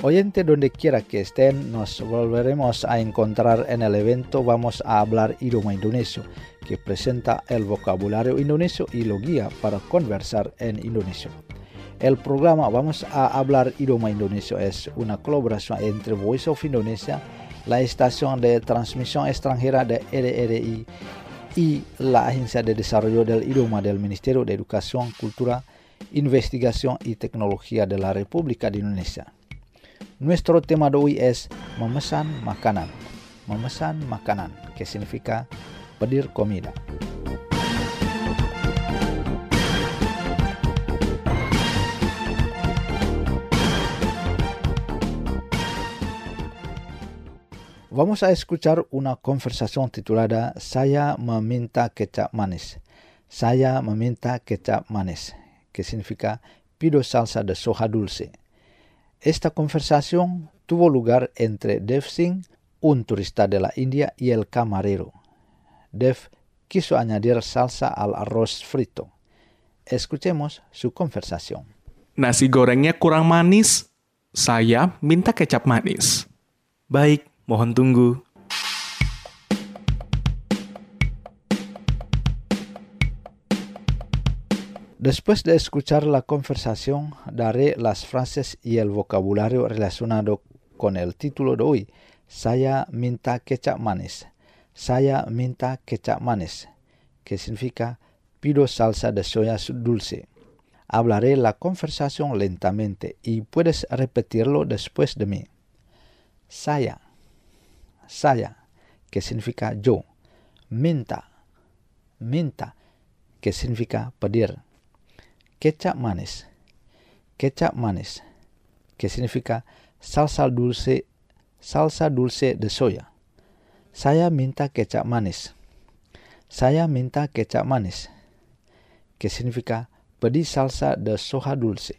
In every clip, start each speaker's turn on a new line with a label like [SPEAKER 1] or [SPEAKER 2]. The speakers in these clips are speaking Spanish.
[SPEAKER 1] Oyente, donde quiera que estén, nos volveremos a encontrar en el evento Vamos a hablar idioma indonesio, que presenta el vocabulario indonesio y lo guía para conversar en indonesio. El programa Vamos a hablar idioma indonesio es una colaboración entre Voice of Indonesia, la estación de transmisión extranjera de RRI y la Agencia de Desarrollo del Idioma del Ministerio de Educación, Cultura, Investigación y Tecnología de la República de Indonesia. Nuestro tema de hoy es memesan makanan. Memesan makanan, que significa pedir comida. Vamos a escuchar una conversación titulada Saya meminta kecap manis. Saya meminta kecap manis, que significa pido salsa de soja dulce. Esta conversación tuvo lugar entre Dev Singh, un turista de la India, y el camarero. Dev quiso añadir salsa al arroz frito. Escuchemos su conversación.
[SPEAKER 2] Nasi gorengnya kurang manis. Saya minta kecap manis. Baik, mohon tunggu.
[SPEAKER 1] Después de escuchar la conversación, daré las frases y el vocabulario relacionado con el título de hoy. Saya minta kecap manis. Saya minta kecap manis, que significa pido salsa de soya dulce. Hablaré la conversación lentamente y puedes repetirlo después de mí. Saya, que significa yo. Minta, que significa pedir. Kecap manis, que significa salsa dulce de soya. Saya minta kecap manis. Saya minta kecap manis, que significa pedir salsa de soja dulce.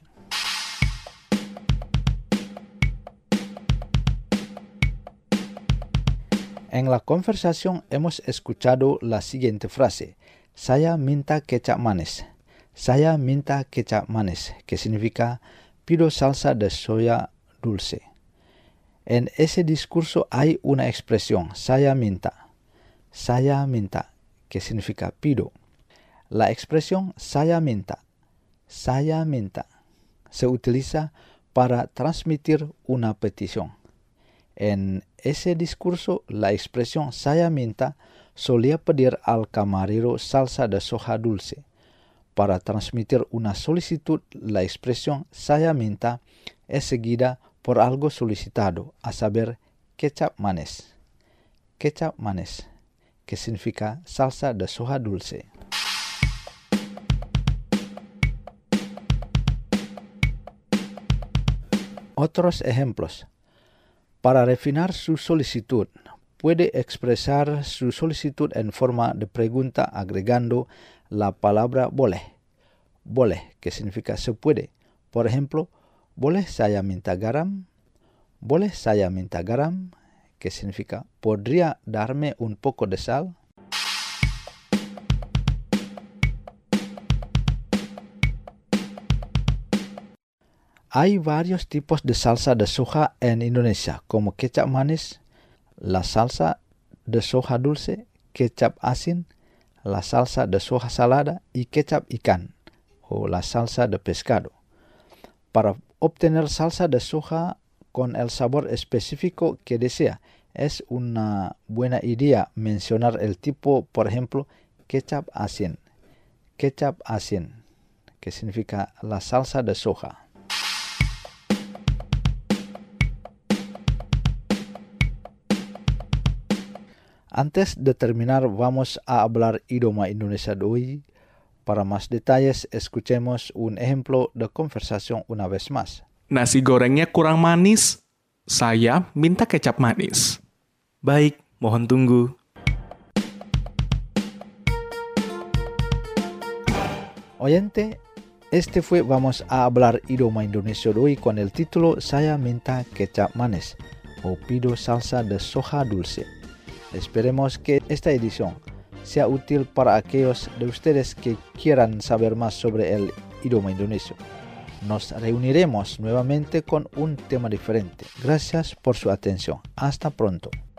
[SPEAKER 1] En la conversación hemos escuchado la siguiente frase. Saya minta kecap manis. Saya minta kecap manis, que significa pido salsa de soya dulce. En ese discurso hay una expresión, saya minta, que significa pido. La expresión saya minta, se utiliza para transmitir una petición. En ese discurso, la expresión saya minta solía pedir al camarero salsa de soja dulce. Para transmitir una solicitud, la expresión saya minta es seguida por algo solicitado, a saber, kecap manis. Kecap manis, que significa salsa de soja dulce. Otros ejemplos. Para refinar su solicitud, puede expresar su solicitud en forma de pregunta agregando la palabra boleh. Boleh, que significa se puede. Por ejemplo, ¿boleh saya minta garam? Boleh saya minta garam, que significa ¿podría darme un poco de sal? Hay varios tipos de salsa de soja en Indonesia, como kecap manis, la salsa de soja dulce, kecap asin, la salsa de soja salada y kecap ikan, o la salsa de pescado. Para obtener salsa de soja con el sabor específico que desea, es una buena idea mencionar el tipo, por ejemplo, kecap asin, que significa la salsa de soja. Antes de terminar, vamos a hablar idioma Indonesia de hoy. Para más detalles, escuchemos un ejemplo de conversación una vez más.
[SPEAKER 2] Nasi gorengnya kurang manis. Saya minta kecap manis. Baik, mohon tunggu.
[SPEAKER 1] Oyente, este fue Vamos a hablar idioma Indonesia de hoy con el título Saya minta kecap manis o pido salsa de soja dulce. Esperemos que esta edición sea útil para aquellos de ustedes que quieran saber más sobre el idioma indonesio. Nos reuniremos nuevamente con un tema diferente. Gracias por su atención. Hasta pronto.